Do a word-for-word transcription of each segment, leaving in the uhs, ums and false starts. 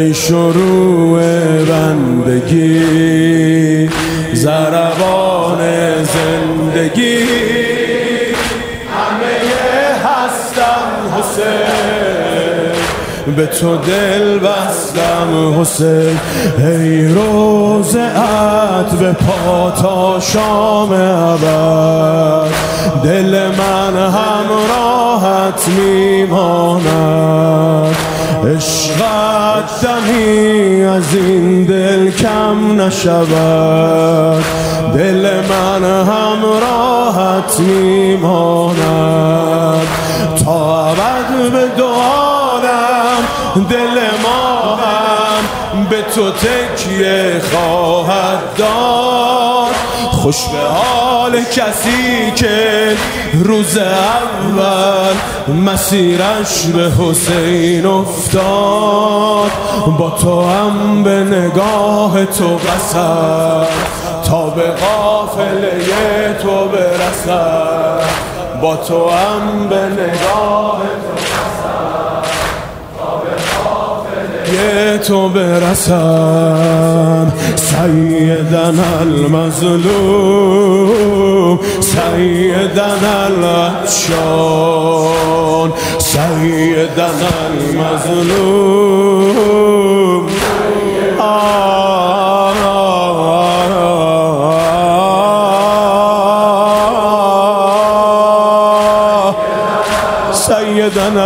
ای شروع بندگی، ضربان زندگی، همه هستم حسین، به تو دل بستم حسین. ای روزه ات به پا تا شام ابد، دل من همراهت میماند. عشقت دمی از این دل کم نشود، دل من همراهت میماند. تا ابد به دعانم دل ما هم به تو تکیه خواهد داد. خوش به حال کسی که روز اول مسیرش به حسین افتاد. با تو هم به نگاه تو قسم تا به قافله تو برسم. با تو هم به نگاه تو قسم تا به قافله تو برسم. سیدنا المظلوم، سیدنا العطشان، سیدنا المظلوم. سيدنا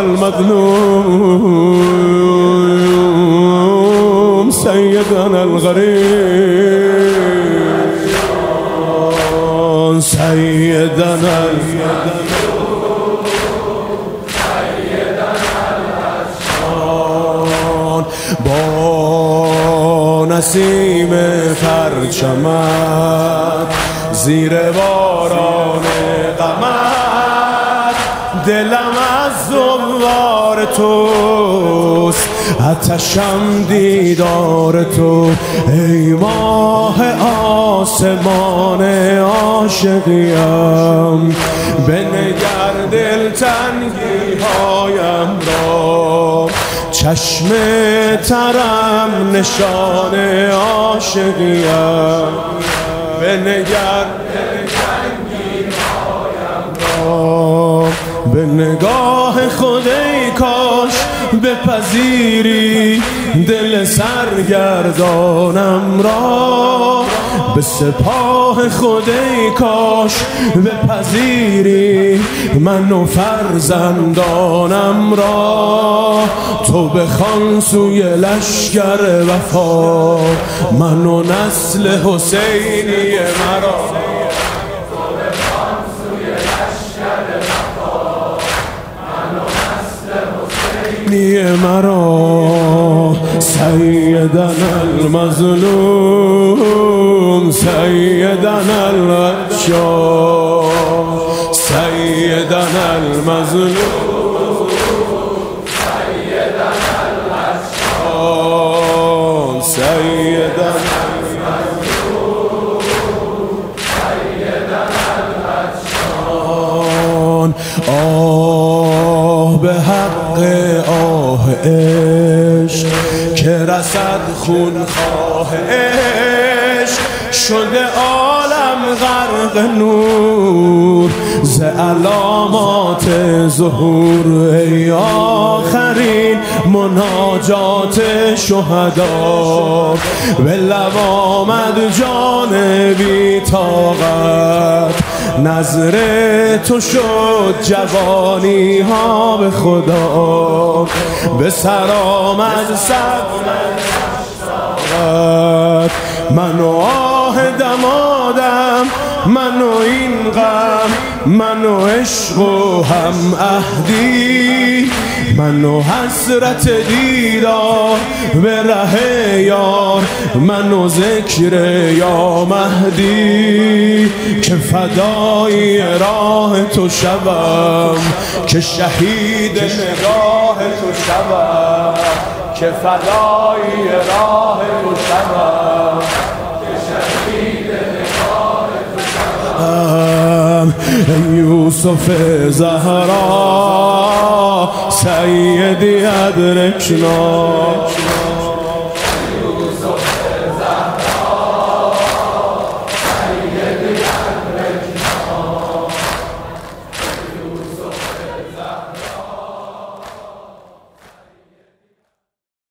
المظلوم، سيدنا الغريب، سيدنا المظلوم، سيدنا العطشان. با نسیم پرچمت زیر باران غمت، دلم از زوار توست، آتشم دیدار تو. ای ماه آسمان عاشقیم، بنگر دلتنگی هایم را. چشم ترم نشان عاشقیم، بنگر دلتنگی هایم را. به نگاه خود ای کاش بپذیری دل سرگردانم را. به سپاه خود ای کاش بپذیری من و فرزندانم را. تو بخوان سوی لشکر وفا، من و نسل حسینی مرا. مرا سیدنا المظلوم، سیدنا العطشان، سیدنا المظلوم، سیدنا العطشان، سیدنا المظلوم، سیدنا العطشان. آه به حق آه عشق که رسد خون خواه عشق، شده عالم غرق نور ز علامات ظهور. ای آخرین مناجات شهدا، به لب آمد جان بی طاقت. نظر تو شد جوانی ها به خدا، به سر آمد سبت. من و آه دمادم، من و این غم، من و عشق و هم عهدی، من و حسرت دیدار به ره یار، من و ذکر یا مهدی. که فدای راه تو شوم، که شهید نگاه تو شوم، که فدای راه تو شوم، که شهید نگاه تو شوم. یوسف زهرا سیدی ادرکنا.